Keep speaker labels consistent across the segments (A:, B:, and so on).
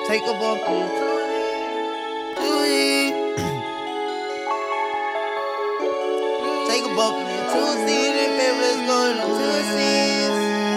A: Take a bump to Tuesday. Take a bump to Tuesday, then baby, let's go to Tuesdays.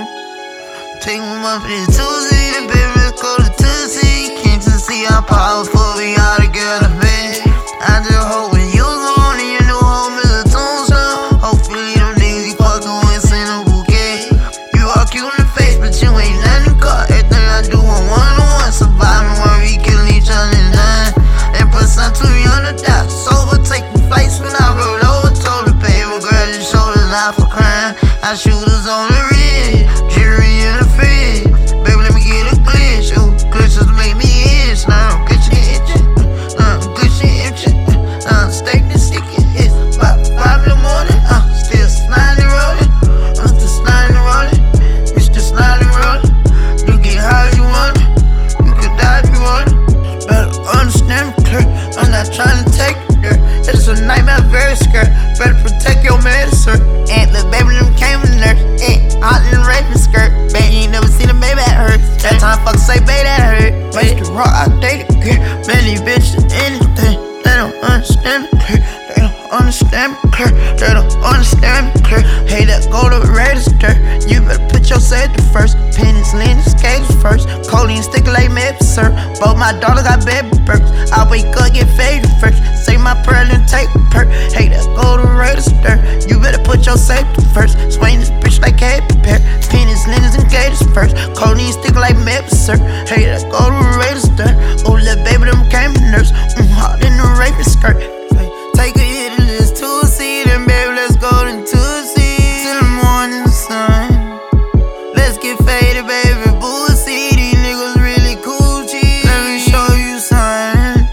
A: Take a bump to Tuesday, then baby, let's go to Tuesday. Can't you see how powerful we are together, man? I just hope when you gone and your new home is a tombstone. Hopefully them niggas you fucking with send a bouquet. You all cute in the face, but you ain't nothing caught. Everything I do on one-on-one, surviving while we killing each other and done. And plus I'm too young to die, sober, taking flights when I rolled over. Told the baby girl your shoulders not for crying. I shooters on the rig, jury in the fridge. Baby, let me get a glitch. Ooh, glitches make me itch. Now I'm glitching, itching. Glitching, itching. Steak and sticky. It's about 5 in the morning. Still sliding, rolling. Still sliding, rolling. Mr. Sliding, rolling. You get high if you want it. You can die if you want it. Better understand me clear. I'm not trying to take it there. It's a nightmare, very scared. Better protect your medicine. And the baby them came in there. Hot in the raping skirt. Bet you ain't never seen a baby that hurt. That time fuck say baby that hurt. Mr. Raw, I dated girl. Man, these bitches anything. They don't understand me clear. They don't understand me clear. They don't understand me clear. Hey, that go to register. You better put your safety first. Pennies, leaning, skaters first. Codeine sticking like maple syrup. Both my daughter got baby burps. I wake up, get faded first. Say my prayer, then take a perk. Hey, that go to register. You better put your safety first. Swing this bitch like Katy Perry. Pennies, linens, and gators first. Codeine sticking like maple syrup. Hey, that go to register. Oh, little baby, them came in nurse. Hot in the raping skirt. Take a hit of this Tuesday, then baby, let's go to Tuesday. Till the morning sun. Let's get faded, baby. Boozy, these niggas really cool, G. Let me show you something.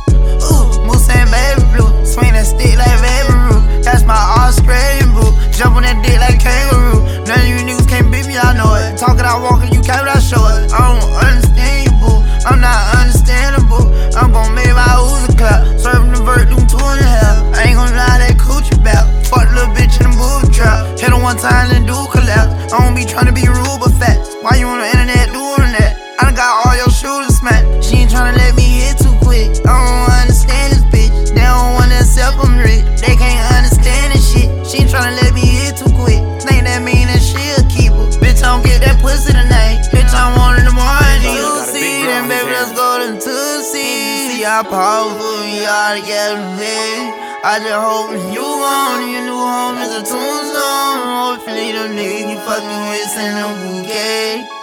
A: Ooh, Moose and baby blue. Swing that stick like baby Roo. That's my Australian boo. Jump on that dick like kangaroo. None of you niggas can't beat me, I know it. Talking out walking, you can't without show it. I don't understand you, boo. I'm not understandable. I'm gon' make my Uzi clap. Serving the vert, doing 2 and a half. I ain't gon' lie, that coochie back. Fuck the little bitch in the booby trap. Hit her one time, then do collapse. I don't be tryna be rude, but fast. Why you on the internet doing that? I done got all your shooters smacked. She ain't tryna let me hit too quick. I don't understand this bitch. They don't wanna accept I'm rich. They can't understand this shit. She ain't tryna let me hit too quick. Think that mean that she a keeper. Bitch, I don't get that pussy tonight. Bitch, I want in the morning. You see, then baby, let's go to Tuesday. See how powerful we are together, baby. I just hope when you gone and your new home is a tombstone. Hopefully them niggas you fucking with send a bouquet.